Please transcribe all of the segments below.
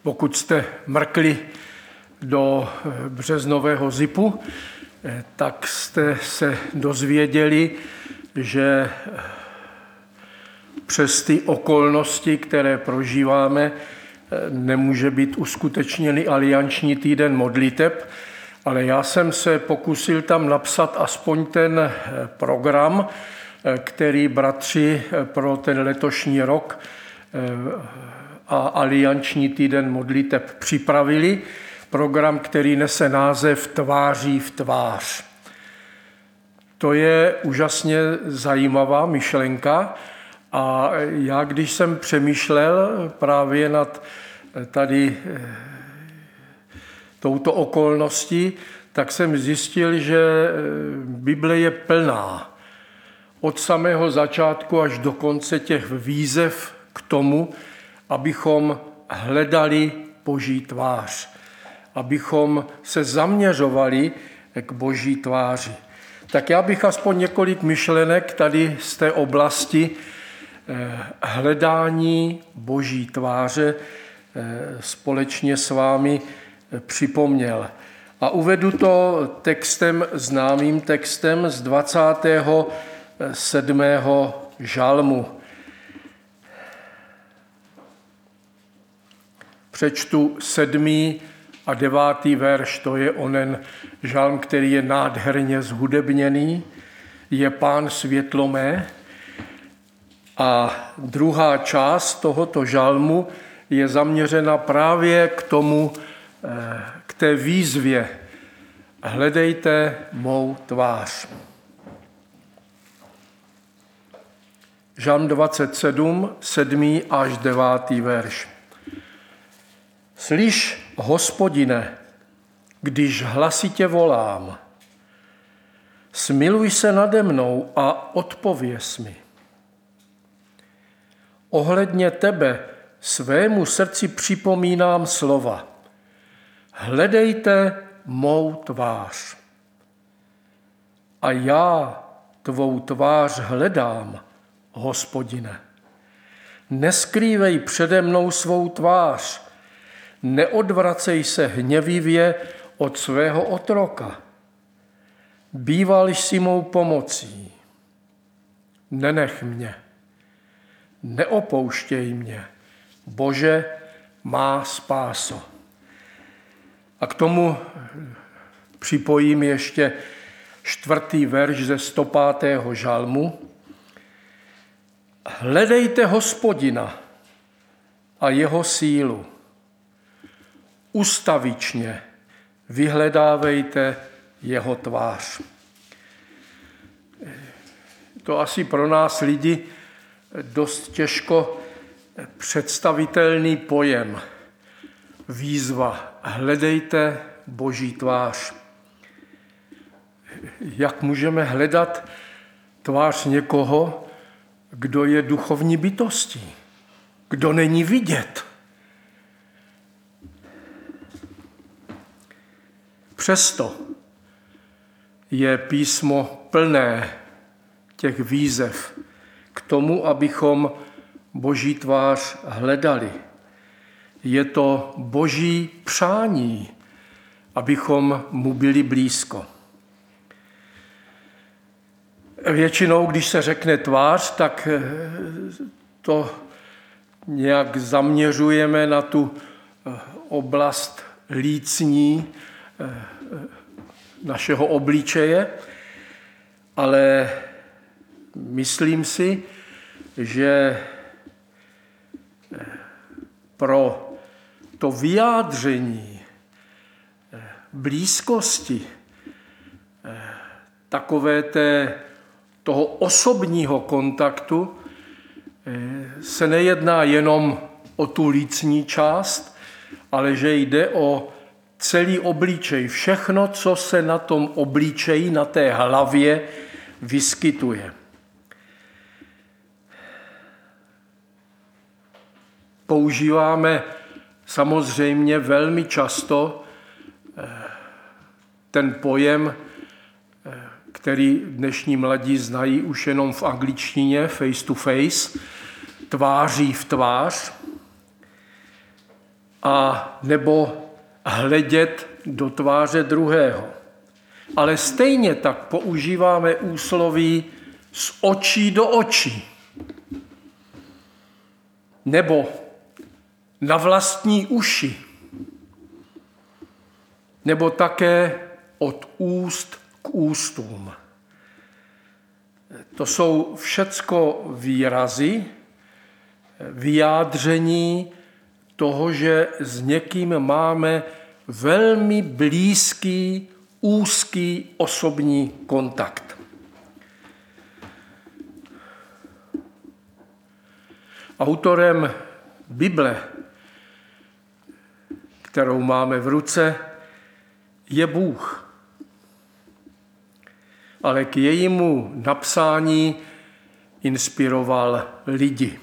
Pokud jste mrkli do březnového zipu, tak jste se dozvěděli, že přes ty okolnosti, které prožíváme, nemůže být uskutečněný alianční týden modliteb, ale já jsem se pokusil tam napsat aspoň ten program, který bratři pro ten letošní rok a alianční týden modliteb připravili. Program, který nese název Tváří v tvář. To je úžasně zajímavá myšlenka a já, když jsem přemýšlel právě nad tady touto okolností, tak jsem zjistil, že Bible je plná od samého začátku až do konce těch výzev k tomu, abychom hledali Boží tvář, abychom se zaměřovali k Boží tváři. Tak já bych aspoň několik myšlenek tady z té oblasti hledání Boží tváře společně s vámi připomněl. A uvedu to známým textem z 27. žalmu. Přečtu 7. a 9. verš, to je onen žalm, který je nádherně zhudebněný, je Pán světlo mé. A druhá část tohoto žalmu je zaměřena právě k té výzvě. Hledejte mou tvář. Žalm 27, 7. až 9. verš. Slyš, Hospodine, když hlasitě volám. Smiluj se nade mnou a odpověz mi. Ohledně tebe svému srdci připomínám slova. Hledejte mou tvář. A já tvou tvář hledám, Hospodine. Neskrývej přede mnou svou tvář. Neodvracej se hněvivě od svého otroka. Býval jsi mou pomocí. Nenech mě. Neopouštěj mě. Bože, má spáso. A k tomu připojím ještě 4. verš ze 105. žalmu. Hledejte Hospodina a jeho sílu. Ustavičně vyhledávejte jeho tvář. To asi pro nás lidi dost těžko představitelný pojem. Výzva. Hledejte Boží tvář. Jak můžeme hledat tvář někoho, kdo je duchovní bytostí, kdo není vidět? Přesto je písmo plné těch výzev k tomu, abychom Boží tvář hledali. Je to Boží přání, abychom mu byli blízko. Většinou, když se řekne tvář, tak to nějak zaměřujeme na tu oblast lícní našeho obličeje, ale myslím si, že pro to vyjádření blízkosti toho osobního kontaktu se nejedná jenom o tu lícní část, ale že jde o celý obličej, všechno, co se na tom obličeji, na té hlavě vyskytuje. Používáme samozřejmě velmi často ten pojem, který dnešní mladí znají už jenom v angličtině, face to face, tváří v tvář. a nebo hledět do tváře druhého. Ale stejně tak používáme úsloví z očí do očí. Nebo na vlastní uši. Nebo také od úst k ústům. To jsou všecko výrazy, vyjádření toho, že s někým máme velmi blízký, úzký osobní kontakt. Autorem Bible, kterou máme v ruce, je Bůh. Ale k jejímu napsání inspiroval lidi.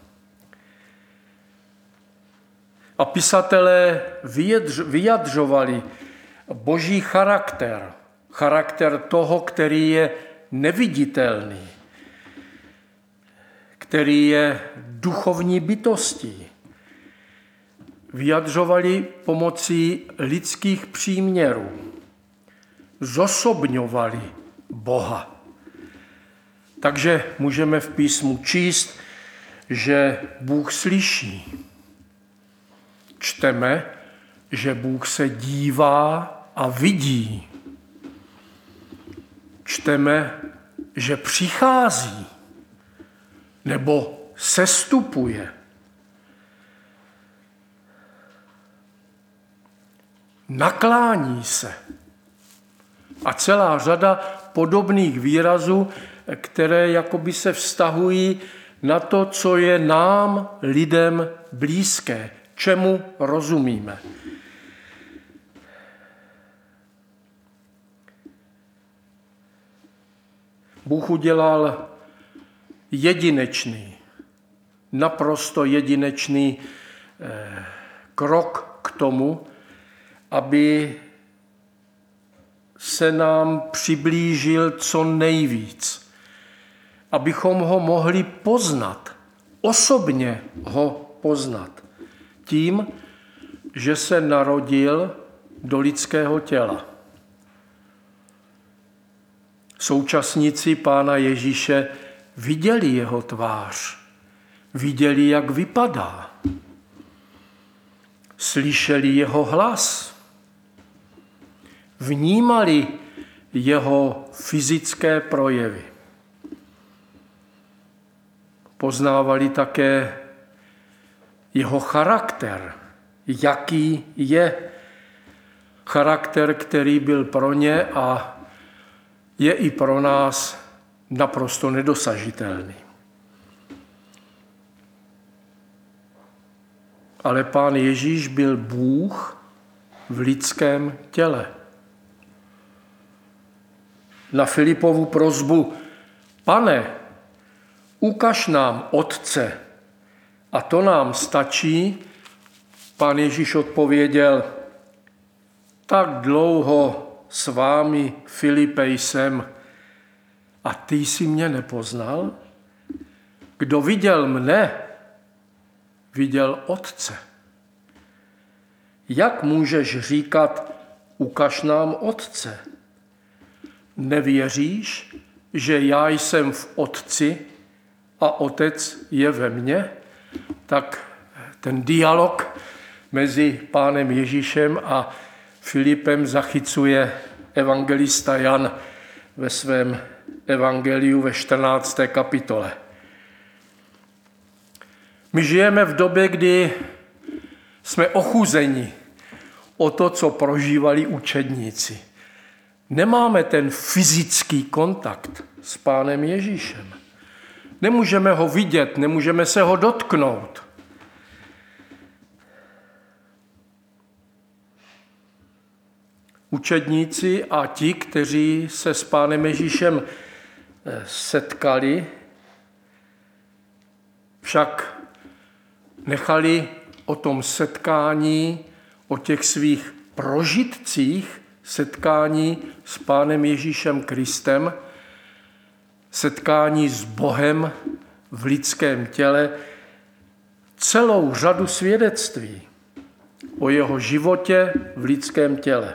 A pisatelé vyjadřovali boží charakter toho, který je neviditelný, který je duchovní bytostí. Vyjadřovali pomocí lidských příměrů. Zosobňovali Boha. Takže můžeme v písmu číst, že Bůh slyší. Čteme, že Bůh se dívá a vidí. Čteme, že přichází nebo sestupuje. Naklání se. A celá řada podobných výrazů, které jakoby se vztahují na to, co je nám, lidem, blízké, čemu rozumíme. Bůh udělal jedinečný, naprosto jedinečný krok k tomu, aby se nám přiblížil co nejvíc, abychom ho mohli poznat, osobně ho poznat, tím, že se narodil do lidského těla. Současníci Pána Ježíše viděli jeho tvář, viděli, jak vypadá, slyšeli jeho hlas, vnímali jeho fyzické projevy. Poznávali také jeho charakter, jaký je charakter, který byl pro ně a je i pro nás naprosto nedosažitelný. Ale Pán Ježíš byl Bůh v lidském těle. Na Filipovu prosbu: Pane, ukaž nám Otce, a to nám stačí, Pán Ježíš odpověděl: tak dlouho s vámi, Filipe, jsem, a ty jsi mě nepoznal? Kdo viděl mne, viděl Otce. Jak můžeš říkat, ukaž nám Otce? Nevěříš, že já jsem v Otci a Otec je ve mně? Tak ten dialog mezi Pánem Ježíšem a Filipem zachycuje evangelista Jan ve svém evangeliu ve 14. kapitole. My žijeme v době, kdy jsme ochuzeni o to, co prožívali učedníci. Nemáme ten fyzický kontakt s Pánem Ježíšem. Nemůžeme ho vidět, nemůžeme se ho dotknout. Učedníci a ti, kteří se s Pánem Ježíšem setkali, však nechali o tom setkání, o těch svých prožitcích setkání s Pánem Ježíšem Kristem, setkání s Bohem v lidském těle, celou řadu svědectví. o jeho životě v lidském těle.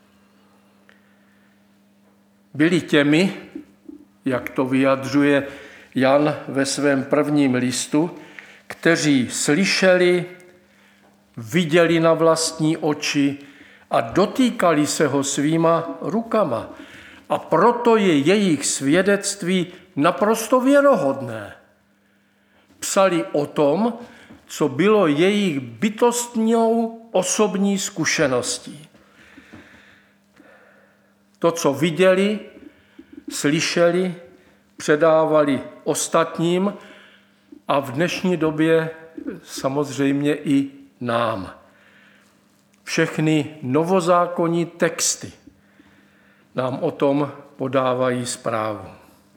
Byli těmi, jak to vyjadřuje Jan ve svém prvním listu, kteří slyšeli, viděli na vlastní oči a dotýkali se ho svýma rukama. A proto je jejich svědectví naprosto věrohodné. Psali o tom, co bylo jejich bytostnou osobní zkušeností. To, co viděli, slyšeli, předávali ostatním a v dnešní době samozřejmě i nám. Všechny novozákonní texty nám o tom podávají zprávu.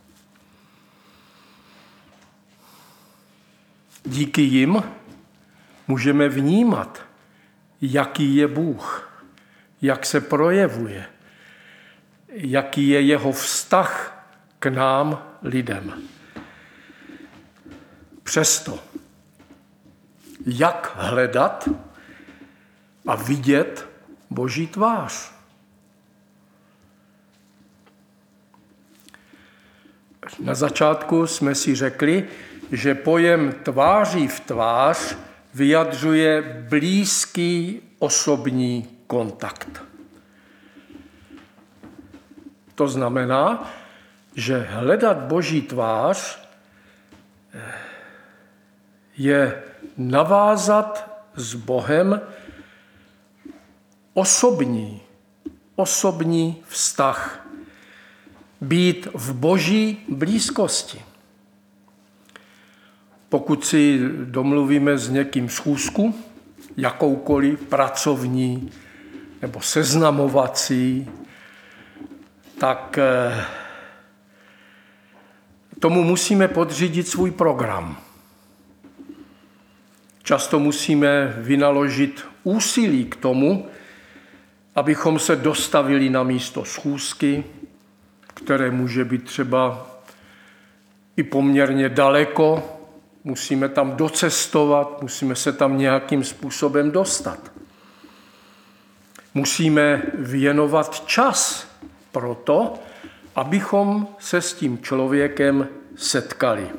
Díky jim můžeme vnímat, jaký je Bůh, jak se projevuje, jaký je jeho vztah k nám, lidem. Přesto, jak hledat a vidět Boží tvář? Na začátku jsme si řekli, že pojem tváří v tvář vyjadřuje blízký osobní kontakt. To znamená, že hledat Boží tvář je navázat s Bohem osobní vztah. Být v Boží blízkosti. Pokud si domluvíme s někým schůzku, jakoukoliv pracovní nebo seznamovací, tak tomu musíme podřídit svůj program. Často musíme vynaložit úsilí k tomu, abychom se dostavili na místo schůzky, které může být třeba i poměrně daleko. Musíme tam docestovat, musíme se tam nějakým způsobem dostat. Musíme věnovat čas pro to, abychom se s tím člověkem setkali.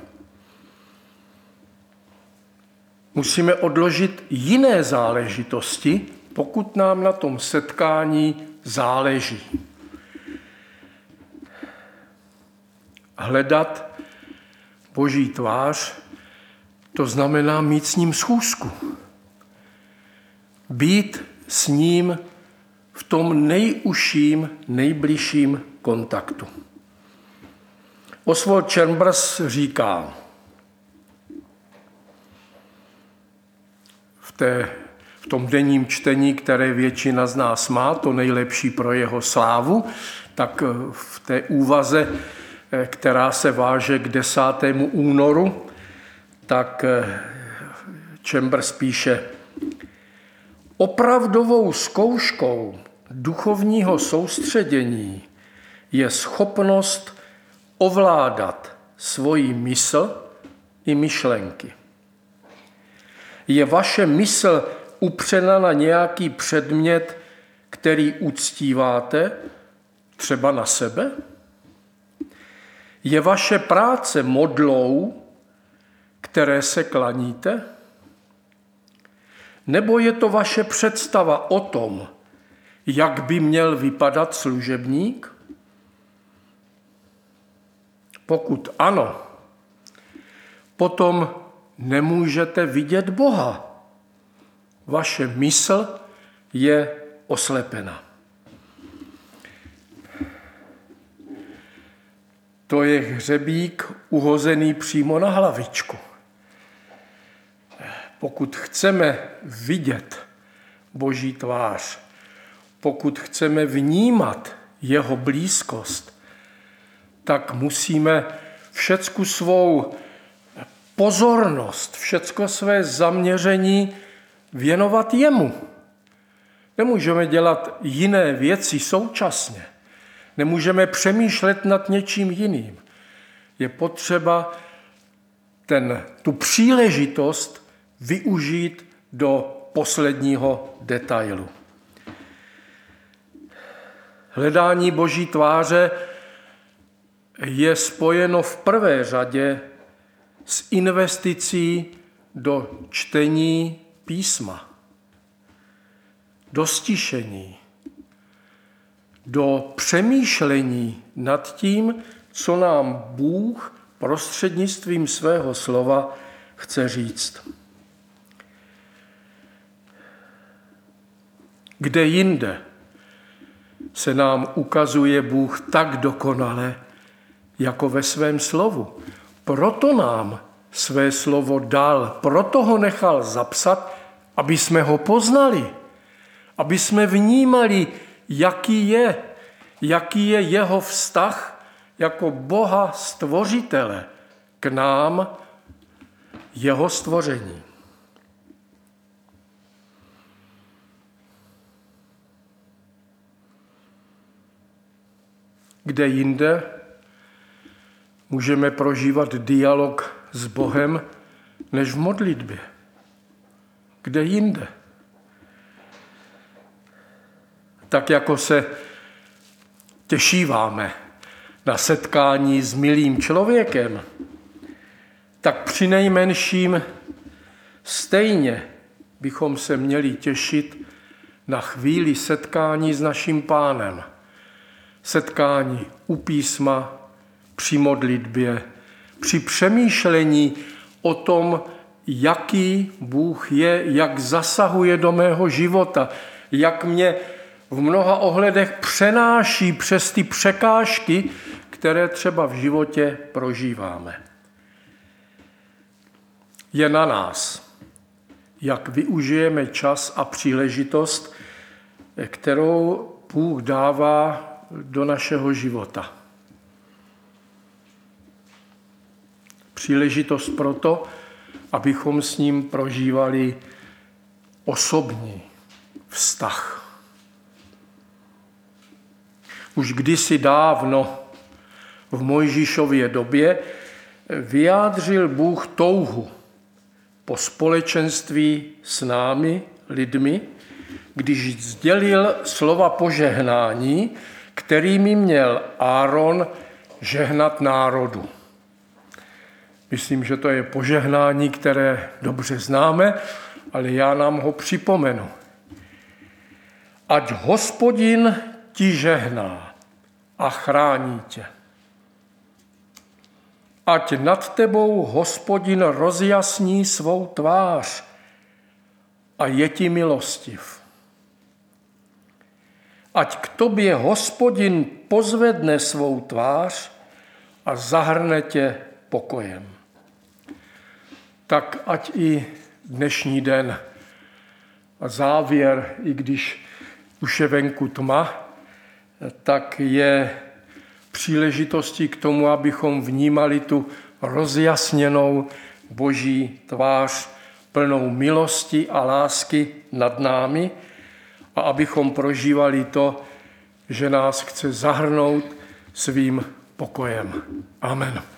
Musíme odložit jiné záležitosti, pokud nám na tom setkání záleží. Hledat Boží tvář, to znamená mít s ním schůzku. Být s ním v tom nejužším, nejbližším kontaktu. Oswald Chambers říká, v tom denním čtení, které většina z nás má, to nejlepší pro jeho slávu, tak v té úvaze, která se váže k 10. únoru, tak Chambers píše, opravdovou zkouškou duchovního soustředění je schopnost ovládat svoji mysl i myšlenky. Je vaše mysl upřena na nějaký předmět, který uctíváte, třeba na sebe? Je vaše práce modlou, které se klaníte? Nebo je to vaše představa o tom, jak by měl vypadat služebník? Pokud ano, potom nemůžete vidět Boha. Vaše mysl je oslepena. To je hřebík uhozený přímo na hlavičku. Pokud chceme vidět Boží tvář, pokud chceme vnímat jeho blízkost, tak musíme všecku svou pozornost, všecko své zaměření věnovat jemu. Nemůžeme dělat jiné věci současně. Nemůžeme přemýšlet nad něčím jiným. Je potřeba tu příležitost využít do posledního detailu. Hledání Boží tváře je spojeno v prvé řadě s investicí do čtení písma, do stišení, do přemýšlení nad tím, co nám Bůh prostřednictvím svého slova chce říct. Kde jinde se nám ukazuje Bůh tak dokonale, jako ve svém slovu. Proto nám své slovo dal, proto ho nechal zapsat, aby jsme ho poznali, aby jsme vnímali, jaký je jeho vztah jako Boha stvořitele k nám, jeho stvoření. Kde jinde můžeme prožívat dialog s Bohem, než v modlitbě? Kde jinde? Tak jako se těšíváme na setkání s milým člověkem, tak přinejmenším stejně bychom se měli těšit na chvíli setkání s naším Pánem. Setkání u písma, při modlitbě, při přemýšlení o tom, jaký Bůh je, jak zasahuje do mého života, jak mě v mnoha ohledech přenáší přes ty překážky, které třeba v životě prožíváme. Je na nás, jak využijeme čas a příležitost, kterou Bůh dává do našeho života. Příležitost proto, abychom s ním prožívali osobní vztah. Už kdysi dávno v Mojžíšově době vyjádřil Bůh touhu po společenství s námi, lidmi, když sdělil slova požehnání, kterými měl Áron žehnat národu. Myslím, že to je požehnání, které dobře známe, ale já nám ho připomenu. Ať Hospodin ti žehná a chrání tě. Ať nad tebou Hospodin rozjasní svou tvář a je ti milostiv. Ať k tobě Hospodin pozvedne svou tvář a zahrne tě pokojem. Tak ať i dnešní den a závěr, i když už je venku tma, tak je příležitostí k tomu, abychom vnímali tu rozjasněnou Boží tvář plnou milosti a lásky nad námi a abychom prožívali to, že nás chce zahrnout svým pokojem. Amen.